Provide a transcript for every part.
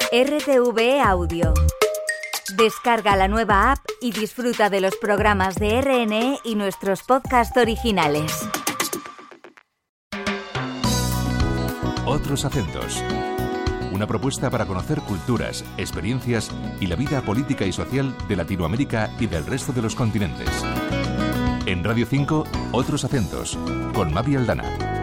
RTV Audio. Descarga la nueva app y disfruta de los programas de RNE y nuestros podcasts originales. Otros acentos. Una propuesta para conocer culturas, experiencias y la vida política y social de Latinoamérica y del resto de los continentes. En Radio 5, Otros acentos, con Mavi Aldana.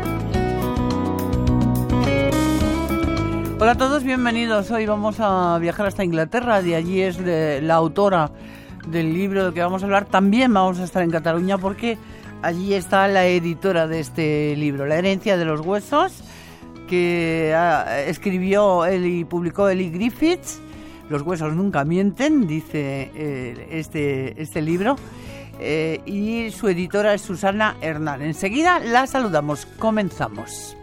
Hola a todos, bienvenidos. Hoy vamos a viajar hasta Inglaterra, de allí es la autora del libro del que vamos a hablar. También vamos a estar en Cataluña porque allí está la editora de este libro, La herencia de los huesos, que escribió él y publicó Eli Griffiths. Los huesos nunca mienten, dice este libro. Y su editora es Susana Hernán. Enseguida la saludamos. Comenzamos.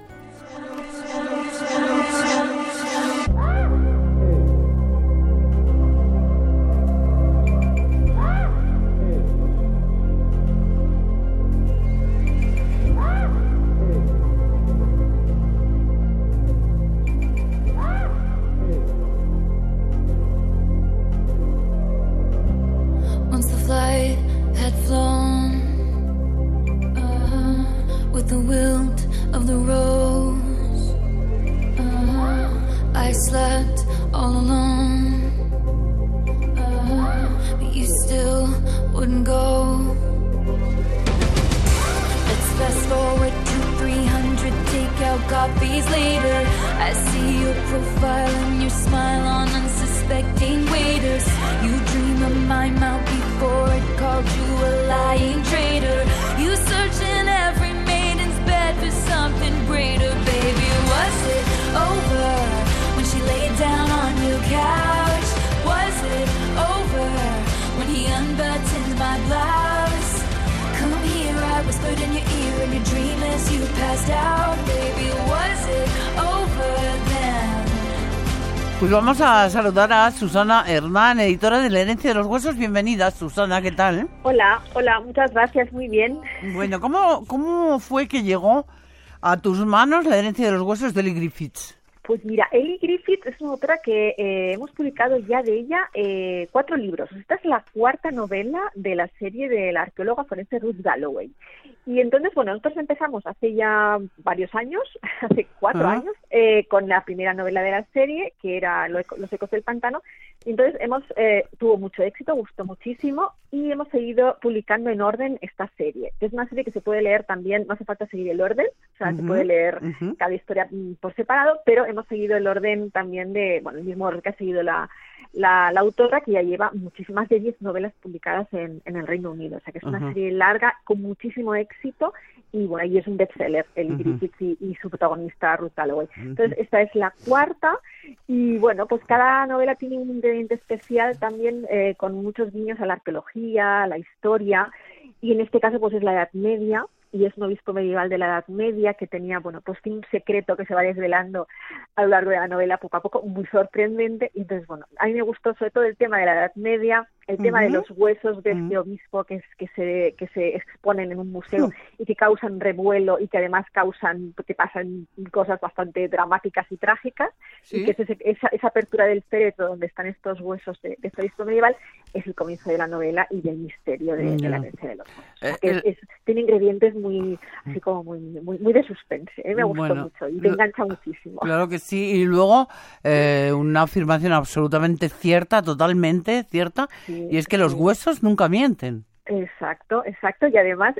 Copies later, I see your profile and your smile on unsuspecting waiters. You dream of my mouth before it called you a lying traitor. You search in every maiden's bed for something greater. Baby, was it over when she laid down on your couch? Was it over when he unbuttoned my blouse? Come here, I whispered in your ear in your dream as you passed out. Baby, was it over then? Pues vamos a saludar a Susana Hernán, editora de La herencia de los huesos. Bienvenida, Susana, ¿qué tal? Hola, muchas gracias, muy bien. Bueno, ¿cómo fue que llegó a tus manos La herencia de los huesos de Eli Griffiths? Pues mira, Eli Griffiths es una autora que hemos publicado ya de ella 4 libros. Esta es la 4ª novela de la serie de la arqueóloga forense Ruth Galloway. Y entonces, bueno, nosotros empezamos hace ya varios años, hace 4 años, con la primera novela de la serie, que era Los ecos del pantano. Y entonces tuvo mucho éxito, gustó muchísimo, y hemos seguido publicando en orden esta serie. Es una serie que se puede leer también, no hace falta seguir el orden, o sea, se puede leer cada historia por separado, pero hemos seguido el orden también el mismo orden que ha seguido la autora, que ya lleva muchísimas de 10 novelas publicadas en el Reino Unido. O sea, que es una serie larga, con muchísimo éxito, y bueno, y es un bestseller, Eli Griffiths y su protagonista Ruth Galloway. Entonces, esta es la 4ª, y bueno, pues cada novela tiene un ingrediente especial también, con muchos guiños a la arqueología, a la historia, y en este caso pues es la Edad Media, y es un obispo medieval de la Edad Media que tenía, pues tiene un secreto que se va desvelando a lo largo de la novela poco a poco, muy sorprendente. Y entonces, bueno, a mí me gustó sobre todo el tema de la Edad Media, el tema de los huesos de este obispo que se exponen en un museo y que causan revuelo y que además que pasan cosas bastante dramáticas y trágicas, ¿sí? Y que esa apertura del féretro donde están estos huesos de este obispo medieval es el comienzo de la novela y del misterio de la herencia de los huesos. Tiene ingredientes muy así como muy de suspense. Me gustó mucho y te engancha muchísimo. Claro que sí. Y luego una afirmación absolutamente cierta, totalmente cierta, sí, y es que los huesos nunca mienten. Exacto. Y además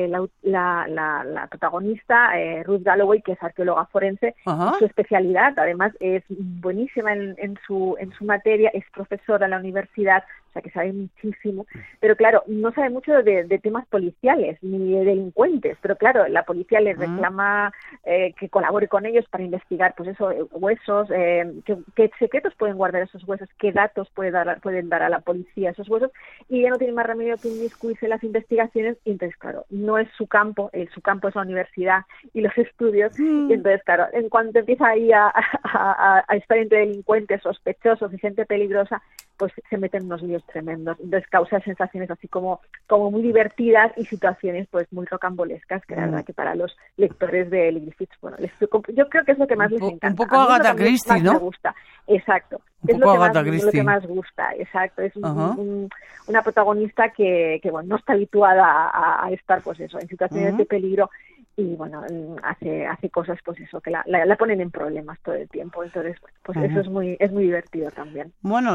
la protagonista, Ruth Galloway, que es arqueóloga forense, su especialidad, además es buenísima en su materia, es profesora en la universidad, o sea que sabe muchísimo, pero claro, no sabe mucho de temas policiales ni de delincuentes, pero claro, la policía le reclama que colabore con ellos para investigar, pues eso, huesos, qué secretos pueden guardar esos huesos, qué datos pueden dar a la policía esos huesos, y ella no tiene más remedio que inmiscuirse en las investigaciones, y entonces claro, no es su campo es la universidad y los estudios, y entonces claro, en cuanto empieza ahí a estar entre delincuentes, sospechosos y gente peligrosa, pues se meten unos líos tremendos. Entonces causa sensaciones así como muy divertidas y situaciones pues muy rocambolescas, que la verdad que para los lectores de Eli Griffiths, bueno, yo creo que es lo que más les encanta. Un poco Agatha Christie, ¿no? Me gusta. Exacto. Un Es poco lo Agatha que Christie. más gusta, exacto. Es Ajá. una protagonista que bueno, no está habituada a estar, pues eso, en situaciones de peligro y bueno, hace cosas, pues eso, que la ponen en problemas todo el tiempo. Entonces, bueno, pues eso es muy divertido también. Bueno,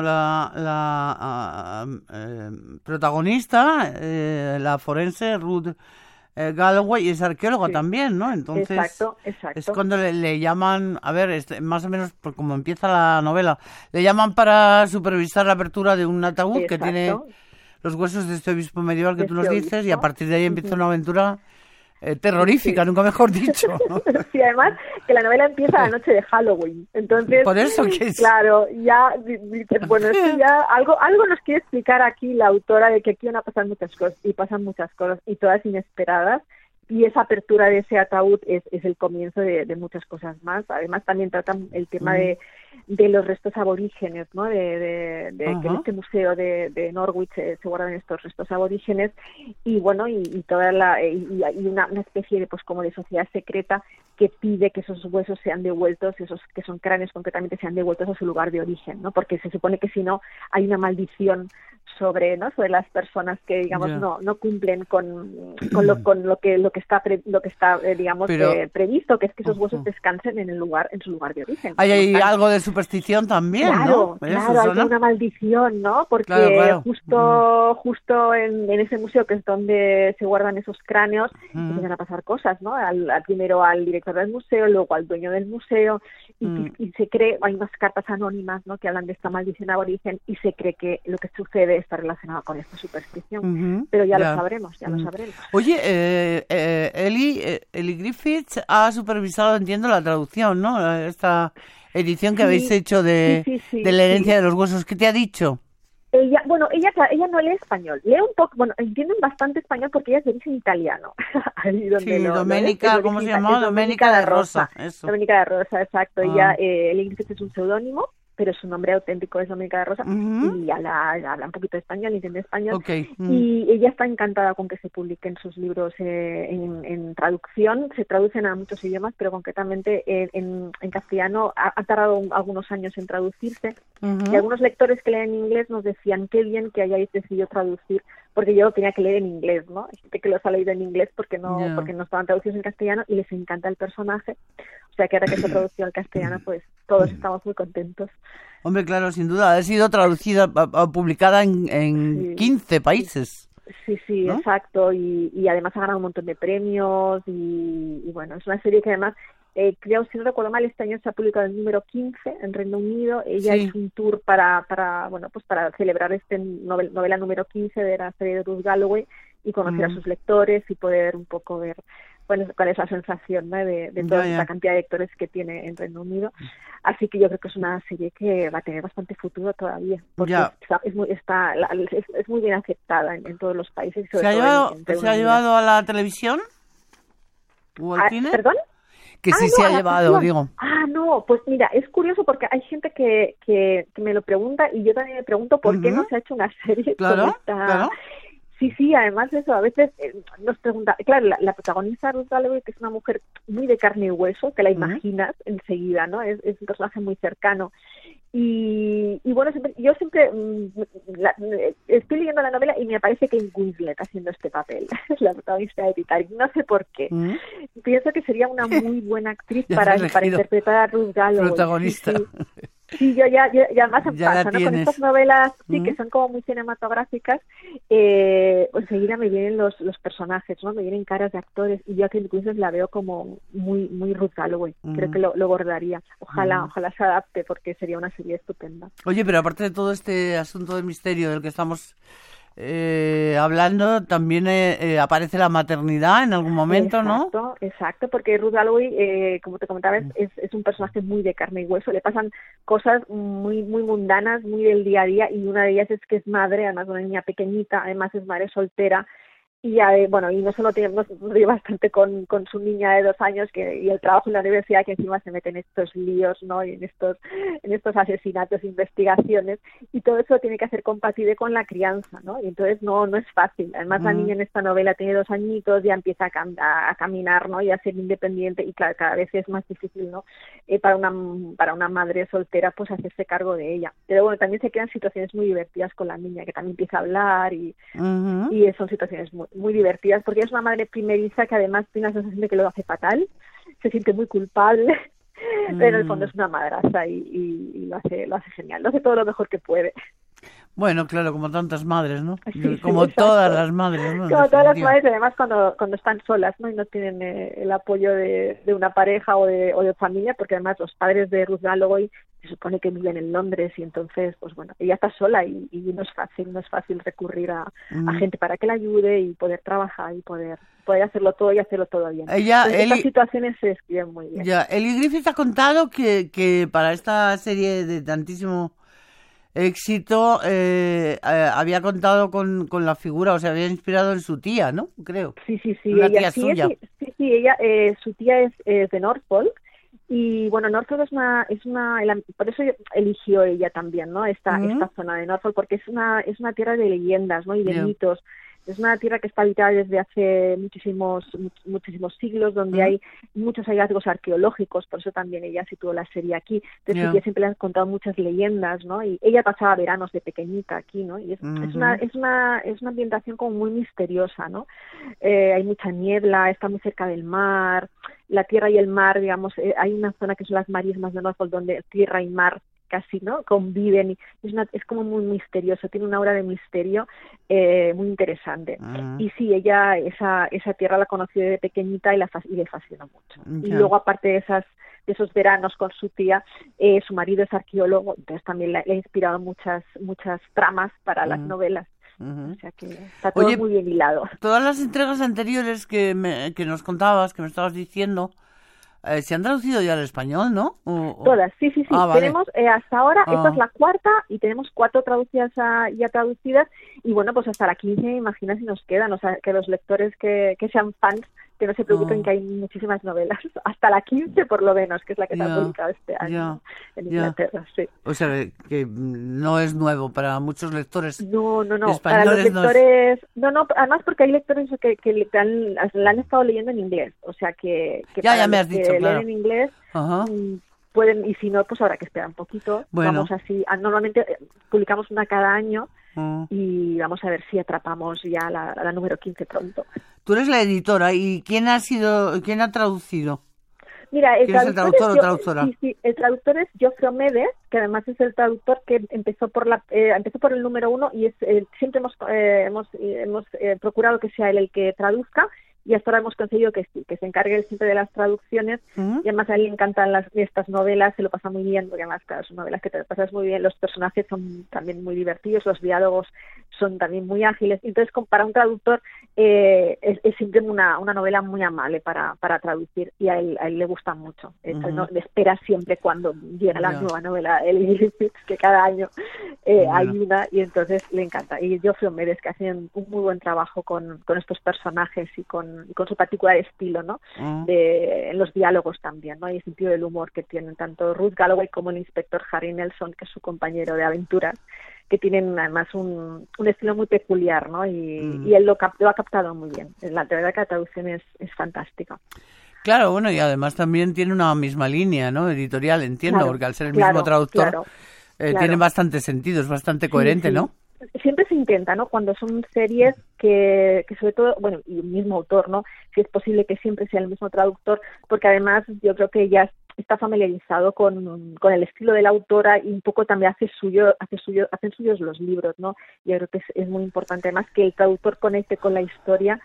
la protagonista, la forense Ruth Galloway, es arqueóloga Sí. también, ¿no? Entonces, Exacto. es cuando le llaman, a ver, más o menos por como empieza la novela, le llaman para supervisar la apertura de un ataúd que tiene Exacto. los huesos de este obispo medieval que De tú nos este dices, y obispo. a partir de ahí empieza una aventura terrorífica, Sí. nunca mejor dicho. Sí, además que la novela empieza la noche de Halloween, entonces Por eso que es... claro, ya dices, bueno, esto ya algo nos quiere explicar aquí la autora, de que aquí van a pasar muchas cosas y pasan muchas cosas y todas inesperadas, y esa apertura de ese ataúd es el comienzo de muchas cosas más. Además también tratan el tema de los restos aborígenes, ¿no? De que en este museo de Norwich se guardan estos restos aborígenes, y bueno, y toda y una especie de, pues, como de sociedad secreta que pide que esos huesos sean devueltos, esos que son cráneos concretamente, sean devueltos a su lugar de origen, ¿no? Porque se supone que si no hay una maldición sobre las personas que, digamos, no cumplen con lo que está digamos, previsto, que es que esos huesos descansen en su lugar de origen. Hay algo de superstición también, claro, ¿no? Claro, hay una maldición, ¿no? Porque claro. justo en ese museo, que es donde se guardan esos cráneos, empiezan a pasar cosas, ¿no? Primero al director del museo, luego al dueño del museo, y se cree, hay unas cartas anónimas, ¿no?, que hablan de esta maldición aborigen, y se cree que lo que sucede está relacionado con esta superstición. Pero ya lo sabremos, lo sabremos. Oye, Eli Griffiths ha supervisado, entiendo, la traducción, ¿no? Esta edición que habéis hecho de la herencia de los huesos. ¿Qué te ha dicho? Ella no lee español, lee un poco, bueno, entienden bastante español porque ella es de origen italiano. Ahí donde Doménica, ¿cómo se llama? Doménica de Rosa. Eso. Doménica de Rosa, exacto. Ella, Eli Griffiths es un seudónimo, pero su nombre auténtico es Doménica de Rosa, y habla un poquito de español, entiende español, y ella está encantada con que se publiquen sus libros en traducción. Se traducen a muchos idiomas, pero concretamente en castellano ha tardado algunos años en traducirse, y algunos lectores que leen inglés nos decían qué bien que hayáis decidido traducir, porque yo tenía que leer en inglés, ¿no? Hay gente que los ha leído en inglés porque no estaban traducidos en castellano, y les encanta el personaje. O sea que ahora que se ha traducido al castellano, pues todos estamos muy contentos. Hombre, claro, sin duda. Ha sido traducida, publicada en 15 países. Sí, ¿no? Exacto. Y además ha ganado un montón de premios. Y bueno, es una serie que además, creo, si no recuerdo mal, este año se ha publicado el número 15 en Reino Unido. Ella hizo un tour para celebrar este novela número 15 de la serie de Ruth Galloway, y conocer a sus lectores y poder un poco ver cuál es la sensación, ¿no?, de toda esta cantidad de lectores que tiene en Reino Unido. Así que yo creo que es una serie que va a tener bastante futuro todavía, porque es muy bien aceptada en todos los países. ¿Se ha llevado a la televisión? ¿O al cine? ¿Perdón? Que sí se ha llevado, digo. No, pues mira, es curioso porque hay gente que me lo pregunta, y yo también me pregunto por qué no se ha hecho una serie con esta... Claro. Sí, además de eso, a veces nos pregunta, claro, la protagonista Ruth Galloway, que es una mujer muy de carne y hueso, que la imaginas enseguida, ¿no? Es un personaje muy cercano. Y bueno, yo siempre estoy leyendo la novela y me aparece Kate Winslet haciendo este papel, es la protagonista de Titanic, no sé por qué. Pienso que sería una muy buena actriz para interpretar a Ruth Galloway. Protagonista. Sí, yo ya más en pasa, ¿no? Con estas novelas, que son como muy cinematográficas, pues enseguida me vienen los personajes, ¿no? Me vienen caras de actores, y yo a Kate Winslet la veo como muy Ruth Galloway. Creo que lo bordaría. Ojalá se adapte, porque sería una serie estupenda. Oye, pero aparte de todo este asunto del misterio del que estamos hablando, también aparece la maternidad en algún momento, ¿no? Exacto, porque Ruth Galloway, como te comentaba, es un personaje muy de carne y hueso. Le pasan cosas muy mundanas, muy del día a día, y una de ellas es que es madre, además de una niña pequeñita, además es madre soltera, Y bueno, y no solo tiene bastante con su niña de 2 años y el trabajo en la universidad, que encima se mete en estos líos, ¿no? Y en estos asesinatos, investigaciones, y todo eso tiene que hacer compatible con la crianza, ¿no? Y entonces no es fácil. Además, la niña en esta novela tiene 2 añitos, ya empieza a caminar, ¿no? Y a ser independiente, y claro, cada vez es más difícil, ¿no? Para una madre soltera, pues hacerse cargo de ella. Pero bueno, también se crean situaciones muy divertidas con la niña, que también empieza a hablar, y son situaciones muy divertidas, porque es una madre primeriza que además tiene la sensación de que lo hace fatal, se siente muy culpable, pero en el fondo es una madraza y lo hace genial, lo hace todo lo mejor que puede. Bueno, claro, como tantas madres, ¿no? Sí, como exacto. Todas las madres, ¿no? Como todas las madres, además cuando están solas, ¿no? Y no tienen el apoyo de una pareja o de familia, porque además los padres de Ruth Galloway se supone que viven en Londres, y entonces, pues bueno, ella está sola y no es fácil recurrir a gente para que la ayude y poder trabajar y poder hacerlo todo bien. Estas situaciones se escriben muy bien. Ya, Eli Griffith ha contado que para esta serie de tantísimo éxito había contado con la figura, o sea, había inspirado en su tía, ¿no? Creo. Sí, una ella tía suya. Sí, ella, su tía es de Norfolk. Y bueno, Norfolk por eso eligió ella también, ¿no? Esta zona de Norfolk, porque es una tierra de leyendas, ¿no? Y de mitos. Es una tierra que está habitada desde hace muchísimos siglos, donde hay muchos hallazgos arqueológicos, por eso también ella situó la serie aquí. Entonces ella siempre le han contado muchas leyendas, ¿no? Y ella pasaba veranos de pequeñita aquí, ¿no? Y es una ambientación como muy misteriosa, ¿no? Hay mucha niebla, está muy cerca del mar, la tierra y el mar, digamos, hay una zona que son las marismas de Norfolk, donde tierra y mar casi, ¿no? Conviven, y es como muy misterioso, tiene una aura de misterio muy interesante. Y sí, ella esa tierra la conoció de pequeñita y le fascinó mucho. Y luego, aparte de esos veranos con su tía, su marido es arqueólogo, entonces también le ha inspirado muchas tramas para las novelas. O sea que está todo muy bien hilado. Todas las entregas anteriores que nos contabas, que me estabas diciendo, se han traducido ya al español, ¿no? Todas, sí. Vale. Tenemos hasta ahora, esta es la 4ª, y tenemos 4 traducidas ya traducidas, y bueno, pues hasta la 15, imagina si nos quedan, o sea, que los lectores que sean fans, que no se preocupen, que hay muchísimas novelas, hasta la 15 por lo menos, que es la que se ha publicado este año en Inglaterra, sí. O sea, que no es nuevo para muchos lectores. No, españoles, para los lectores, no, además porque hay lectores que la han estado leyendo en inglés, o sea que ya me has dicho, claro. Leen en inglés, pueden, y si no, pues habrá que esperar un poquito. Bueno. Vamos así, normalmente publicamos una cada año, y vamos a ver si atrapamos ya la número 15 pronto. Tú eres la editora, ¿y quién ha traducido? Mira, ¿Quién es el traductor o traductora? Sí, el traductor es Geoffrey Omedes, que además es el traductor que empezó por el número 1, y siempre hemos procurado que sea él el que traduzca, y hasta ahora hemos conseguido que se encargue él siempre de las traducciones, y además a él le encantan estas novelas, se lo pasa muy bien, porque además, claro, son novelas que te pasas muy bien, los personajes son también muy divertidos, los diálogos son también muy ágiles, entonces para un traductor es siempre una novela muy amable para traducir, y a él le gusta mucho. Le espera siempre cuando llega la nueva novela, Eli Griffith, que cada año hay una, y entonces le encanta. Y Geoffrey Omedes, que hacen un muy buen trabajo con estos personajes y con su particular estilo, ¿no? En los diálogos también, ¿no? Y el sentido del humor que tienen tanto Ruth Galloway como el inspector Harry Nelson, que es su compañero de aventuras, que tienen además un estilo muy peculiar, ¿no? Y él lo ha captado muy bien. La verdad que la traducción es fantástica. Claro, bueno, y además también tiene una misma línea, ¿no? Editorial, entiendo, porque al ser el mismo traductor tiene bastante sentido, es bastante coherente, ¿no? Siempre se intenta, ¿no? Cuando son series que sobre todo, bueno, y el mismo autor, ¿no? Si es posible que siempre sea el mismo traductor, porque además yo creo que ya está familiarizado con el estilo de la autora, y un poco también hacen suyos los libros, ¿no? Yo creo que es muy importante además que el traductor conecte con la historia,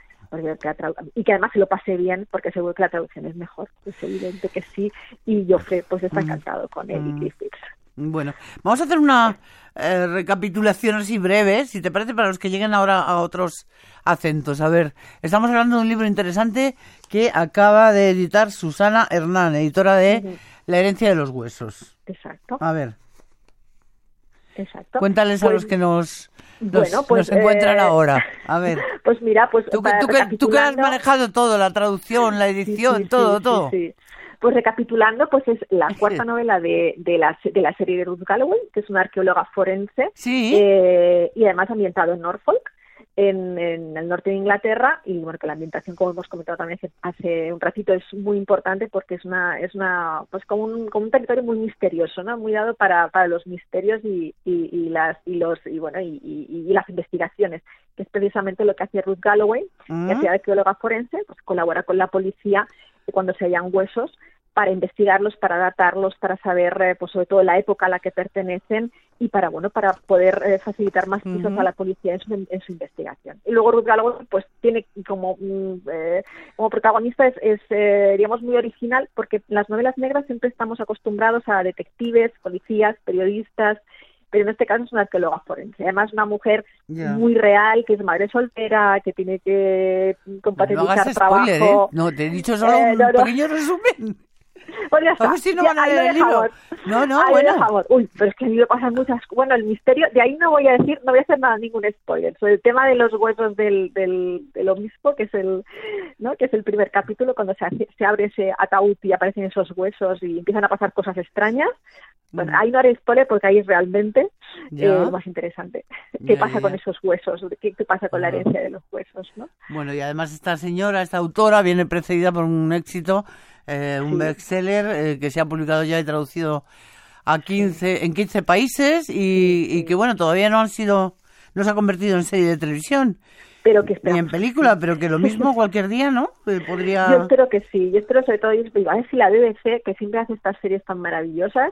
y que además se lo pase bien, porque seguro que la traducción es mejor, es evidente que sí, y Geoffrey pues está encantado con Eli Griffith. Bueno, vamos a hacer una recapitulación así breve, si te parece, para los que lleguen ahora a otros acentos. A ver, estamos hablando de un libro interesante que acaba de editar Susana Hernán, editora de La herencia de los huesos. Exacto. A ver. Exacto. Cuéntales a los que nos Bueno, pues nos encuentran ahora. A ver. Pues mira, pues Tú que has manejado todo, la traducción, la edición, todo. Sí. Pues recapitulando, pues es la cuarta novela de la serie de Ruth Galloway, que es una arqueóloga forense, y además ambientado en Norfolk, en el norte de Inglaterra, y bueno, que la ambientación, como hemos comentado también hace un ratito, es muy importante porque es una pues como un territorio muy misterioso, ¿no? Muy dado para los misterios y las investigaciones, que es precisamente lo que hace Ruth Galloway, que hacía arqueóloga forense, pues colabora con la policía cuando se hallan huesos, para investigarlos, para datarlos, para saber pues sobre todo la época a la que pertenecen y para poder facilitar más pisos a la policía en su investigación. Y luego Ruth Galloway pues tiene como protagonista es digamos muy original, porque en las novelas negras siempre estamos acostumbrados a detectives, policías, periodistas, pero en este caso es una arqueóloga forense. Además, una mujer muy real, que es madre soltera, que tiene que compatibilizar trabajo. Spoiler, ¿eh? No, te he dicho solo un pequeño resumen. Pues ya está. A ver si no van a leer el libro. Bueno. Uy, pero es que a mí me pasan muchas... Bueno, el misterio, de ahí no voy a hacer ningún spoiler. Sobre el tema de los huesos del obispo, que es el primer capítulo, cuando se abre ese ataúd y aparecen esos huesos y empiezan a pasar cosas extrañas. Bueno, ahí no haré spoiler porque ahí es realmente lo más interesante. ¿Qué pasa con esos huesos? ¿Qué pasa con la herencia de los huesos? ¿No? Bueno, y además esta autora, viene precedida por un éxito, un bestseller que se ha publicado ya y traducido en 15 países y que, bueno, todavía no se ha convertido en serie de televisión. Pero que ni en película, pero que lo mismo cualquier día, ¿no? Podría... Yo espero que sí. Yo espero sobre todo, a ver si la BBC, que siempre hace estas series tan maravillosas,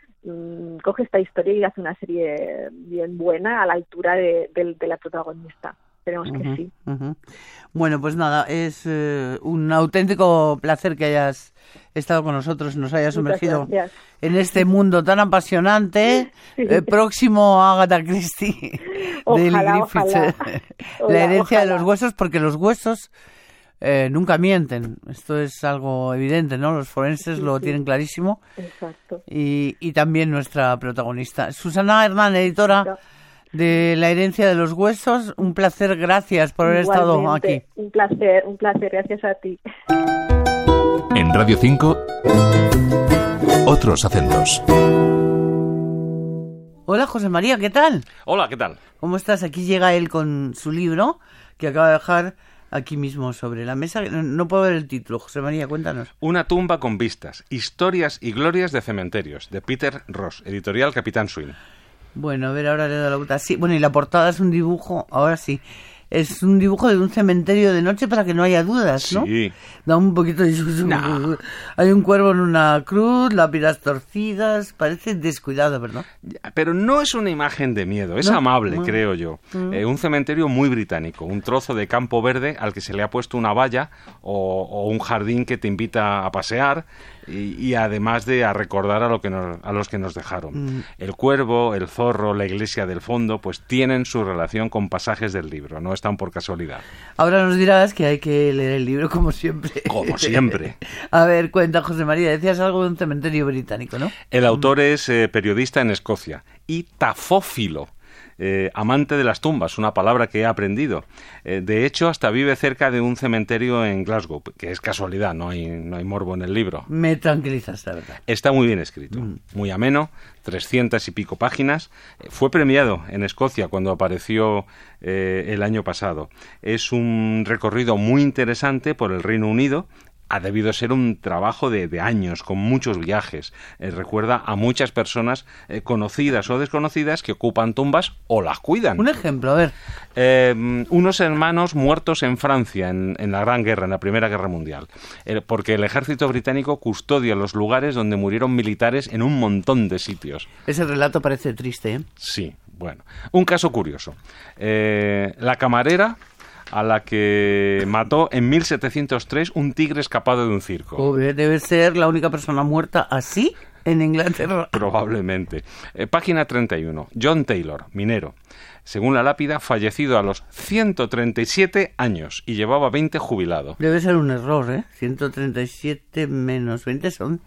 coge esta historia y hace una serie bien buena a la altura de la protagonista. Esperemos que sí. Bueno, pues nada, es un auténtico placer que hayas estado con nosotros, nos hayas sumergido en este mundo tan apasionante, próximo a Agatha Christie, de Griffith, la herencia de los huesos, porque los huesos nunca mienten. Esto es algo evidente, ¿no? Los forenses lo tienen clarísimo. Exacto. Y también nuestra protagonista. Susana Hernán, editora de La herencia de los huesos. Un placer, gracias por haber estado aquí. Un placer, gracias a ti. En Radio 5, otros acentos. Hola, José María, ¿qué tal? Hola, ¿qué tal? ¿Cómo estás? Aquí llega él con su libro, que acaba de dejar aquí mismo sobre la mesa. No puedo ver el título. José María, cuéntanos. Una tumba con vistas. Historias y glorias de cementerios, de Peter Ross, editorial Capitán Swing. Bueno, a ver, ahora le doy la vuelta. Sí, bueno, y la portada es un dibujo, ahora sí. Es un dibujo de un cementerio de noche para que no haya dudas, ¿no? Sí. Da un poquito de... No. Hay un cuervo en una cruz, lápidas torcidas, parece descuidado, ¿verdad? Pero no es una imagen de miedo, es amable, creo yo. Un cementerio muy británico, un trozo de campo verde al que se le ha puesto una valla o un jardín que te invita a pasear y además a recordar a los que nos dejaron. El cuervo, el zorro, la iglesia del fondo, pues tienen su relación con pasajes del libro, no están por casualidad. Ahora nos dirás que hay que leer el libro como siempre. Como siempre. A ver, cuenta, José María, decías algo de un cementerio británico, ¿no? El autor es periodista en Escocia y tafófilo. Amante de las tumbas, una palabra que he aprendido. De hecho, hasta vive cerca de un cementerio en Glasgow, que es casualidad, no hay morbo en el libro. Me tranquilizas, la verdad. Está muy bien escrito, muy ameno, 300 y pico páginas. Fue premiado en Escocia cuando apareció el año pasado. Es un recorrido muy interesante por el Reino Unido. Ha debido ser un trabajo de años, con muchos viajes. Recuerda a muchas personas conocidas o desconocidas que ocupan tumbas o las cuidan. Un ejemplo, a ver. Unos hermanos muertos en Francia en la Gran Guerra, en la Primera Guerra Mundial. Porque el ejército británico custodia los lugares donde murieron militares en un montón de sitios. Ese relato parece triste, ¿eh? Sí, bueno. Un caso curioso. La camarera a la que mató en 1703 un tigre escapado de un circo. Pobre, debe ser la única persona muerta así en Inglaterra. Probablemente. Página 31. John Taylor, minero. Según la lápida, fallecido a los 137 años y llevaba 20 jubilado. Debe ser un error, ¿eh? 137 menos 20 son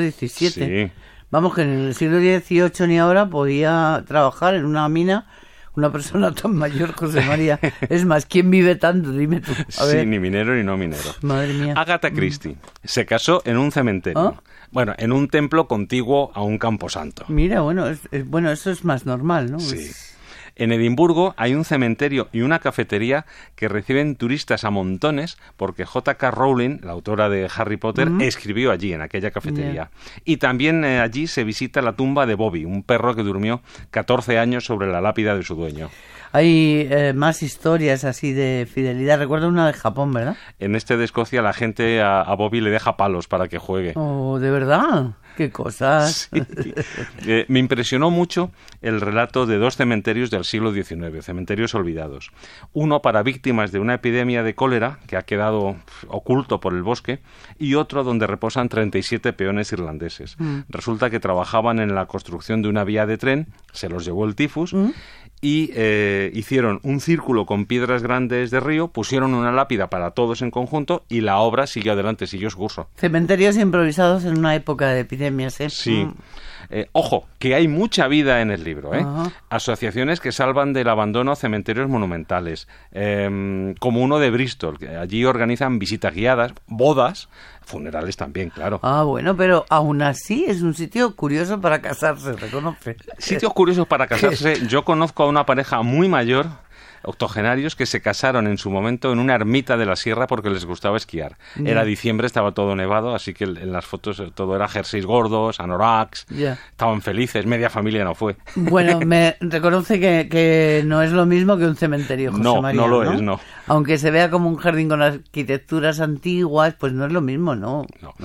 117. Sí. Vamos, que en el siglo XVIII ni ahora podía trabajar en una mina una persona tan mayor, José María. Es más, ¿quién vive tanto? Dime tú. A ver. Sí, ni minero ni no minero. Madre mía. Agatha Christie se casó en un cementerio. ¿Ah? Bueno, en un templo contiguo a un camposanto. Mira, bueno, bueno, eso es más normal, ¿no? Sí. En Edimburgo hay un cementerio y una cafetería que reciben turistas a montones porque J.K. Rowling, la autora de Harry Potter, escribió allí, en aquella cafetería. Yeah. Y también allí se visita la tumba de Bobby, un perro que durmió 14 años sobre la lápida de su dueño. Hay más historias así de fidelidad. Recuerdo una de Japón, ¿verdad? En este de Escocia la gente a Bobby le deja palos para que juegue. Oh, ¿de verdad? ¡Qué cosas! Sí. Me impresionó mucho el relato de 2 cementerios del siglo XIX, cementerios olvidados. Uno para víctimas de una epidemia de cólera que ha quedado oculto por el bosque y otro donde reposan 37 peones irlandeses. Resulta que trabajaban en la construcción de una vía de tren, se los llevó el tifus y hicieron un círculo con piedras grandes de río, pusieron una lápida para todos en conjunto y la obra siguió adelante, siguió su curso. Cementerios improvisados en una época de epidemias, ¿eh? Sí. Ojo, que hay mucha vida en el libro, ¿eh? Asociaciones que salvan del abandono cementerios monumentales, como uno de Bristol, que allí organizan visitas guiadas, bodas, funerales también, claro. Ah, bueno, pero aún así es un sitio curioso para casarse, reconoce. Sitios curiosos para casarse. Yo conozco a una pareja muy mayor, octogenarios, que se casaron en su momento en una ermita de la sierra porque les gustaba esquiar. Era diciembre, estaba todo nevado, así que en las fotos todo era jerseys gordos, anoraks, estaban felices, media familia no fue. Bueno, me reconoce que no es lo mismo que un cementerio, José María, no lo es, no. Aunque se vea como un jardín con arquitecturas antiguas, pues no es lo mismo, ¿no?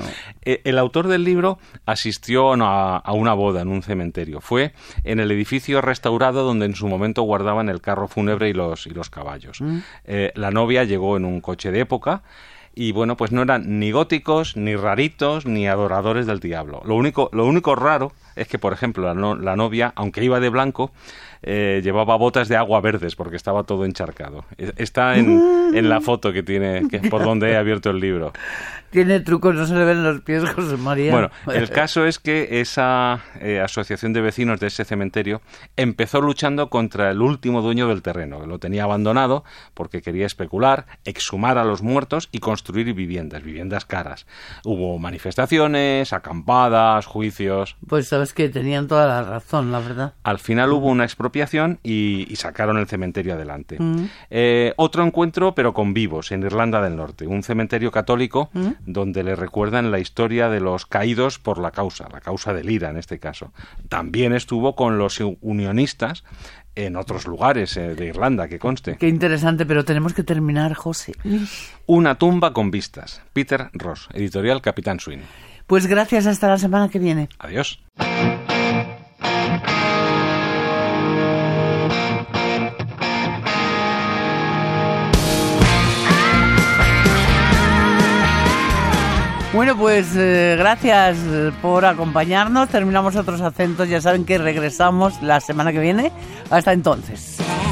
El autor del libro asistió a una boda en un cementerio. Fue en el edificio restaurado donde en su momento guardaban el carro fúnebre y los caballos. La novia llegó en un coche de época y bueno, pues no eran ni góticos, ni raritos, ni adoradores del diablo. Lo único raro es que, por ejemplo, la novia, aunque iba de blanco, llevaba botas de agua verdes porque estaba todo encharcado. Está en la foto que tiene, que por donde he abierto el libro. Tiene trucos, no se le ven los pies, José María. Bueno, el caso es que esa asociación de vecinos de ese cementerio empezó luchando contra el último dueño del terreno, que lo tenía abandonado porque quería especular, exhumar a los muertos y construir viviendas caras. Hubo manifestaciones, acampadas, juicios. Pues sabes que tenían toda la razón, la verdad. Al final hubo una expropiación y sacaron el cementerio adelante. Otro encuentro, pero con vivos, en Irlanda del Norte, un cementerio católico donde le recuerdan la historia de los caídos por la causa del IRA en este caso. También estuvo con los unionistas en otros lugares de Irlanda, que conste. Qué interesante, pero tenemos que terminar, José. Una tumba con vistas. Peter Ross, editorial Capitán Swing. Pues gracias, hasta la semana que viene. Adiós. Bueno, pues gracias por acompañarnos. Terminamos Otros Acentos. Ya saben que regresamos la semana que viene. Hasta entonces.